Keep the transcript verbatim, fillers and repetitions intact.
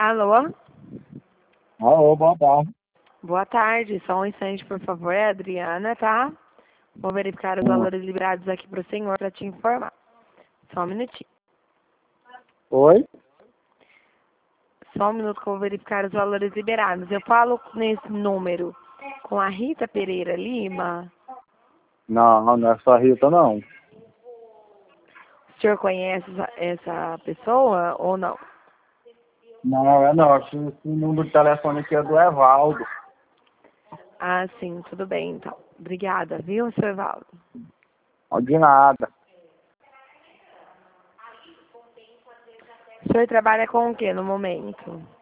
Alô? Alô, boa tarde. Boa tarde. Só um instante, por favor. É a Adriana, tá? Vou verificar os Hum. valores liberados aqui para o senhor para te informar. Só um minutinho. Oi? Só um minuto que eu vou verificar os valores liberados. Eu falo nesse número com a Rita Pereira Lima. Não, não é só Rita, não. O senhor conhece essa, essa pessoa ou não? Não, é não. Esse, esse número de telefone aqui é do Evaldo. Ah, sim. Tudo bem, então. Obrigada, viu, senhor Evaldo? De nada. O senhor trabalha com o que no momento?